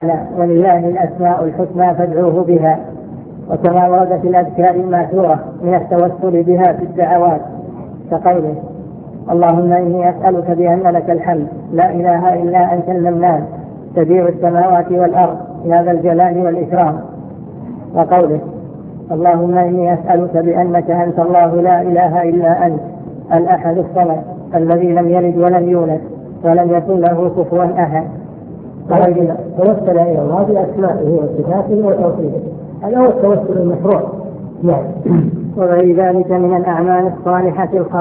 ولله الأسماء الحسنى فادعوه بها. وكما ورد في الأذكار الماثورة من التوسل بها في الدعوات كقوله: اللهم إني أسألك بأن لك الحمد لا إله إلا أنت المنان تبيع السماوات والأرض يا ذا الجلال والإكرام. وقوله: اللهم إني أسألك بأنك أنت الله لا إله إلا أنت الأحد الصمد الذي لم يلد ولم يولد ولم يكن له كفوا أحد. توسل إلى الله بأسمائه وصفاته وتوحيده، هذا هو التوسل المشروع. وغير ذلك من الأعمال الصالحة